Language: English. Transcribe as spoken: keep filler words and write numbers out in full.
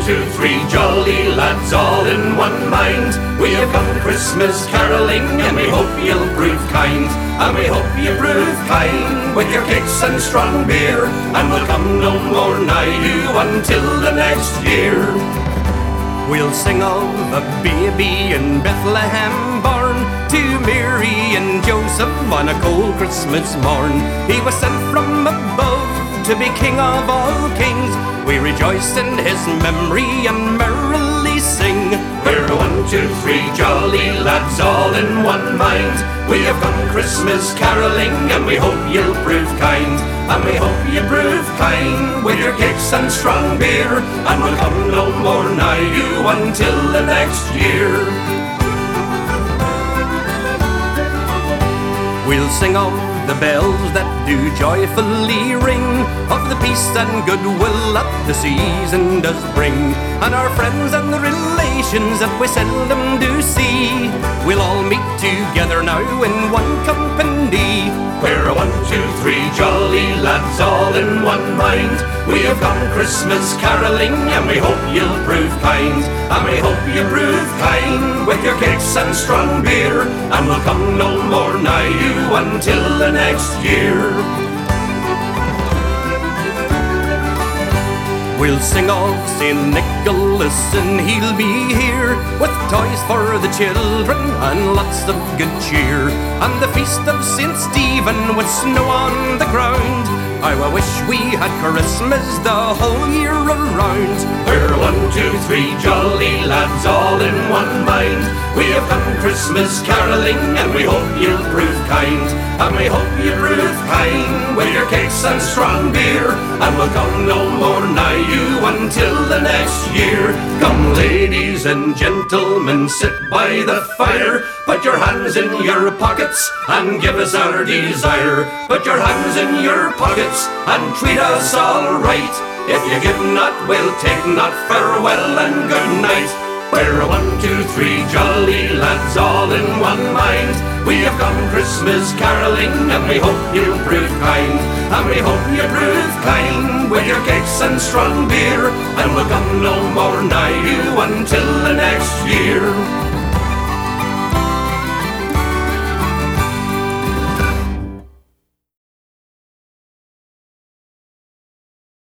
two, three, jolly lads all in one mind. We have come Christmas caroling, and we hope you'll prove kind. And we hope you prove kind with your cakes and strong beer, and we'll come no more nigh you until the next year. We'll sing of a baby in Bethlehem born to Mary and Joseph on a cold Christmas morn. He was sent from above to be King of all kings. We rejoice in his memory and merrily sing. We're one, two, three, jolly lads all in one mind. We have come Christmas caroling, and we hope you'll prove kind. And we hope you prove kind with your cakes and strong beer, and we'll come no more nigh you until the next year. We'll sing of the bells that do joyfully ring, of the peace and goodwill that the season does bring, and our friends and the relations that we seldom do see. We'll all meet together now in one company. We're a one, two, three, jolly lads all in one mind. We have come Christmas caroling, and we hope you'll prove kind. And we hope you prove kind with your cakes and strong beer, and we'll come no more nigh you until the next year. We'll sing of Saint Nicholas, and he'll be here with toys for the children and lots of good cheer, and the feast of Saint Stephen with snow on the ground. I wish we had Christmas the whole year around. We're one, two, three, jolly lads all in one mind. We have come Christmas caroling, and we hope you'll prove kind. And we hope you prove kind with your cakes and strong beer, and we'll come no more nigh you until the next year. Come ladies and gentlemen, sit by the fire. Put your hands in your pockets and give us our desire. Put your hands in your pockets and treat us all right. If you give not, we'll take not. Farewell and good night. We're a one, two, three, jolly lads all in one mind. We have come Christmas caroling, and we hope you'll prove kind. And we hope you prove kind with your cakes and strong beer, and we'll come no more nigh you until the next year.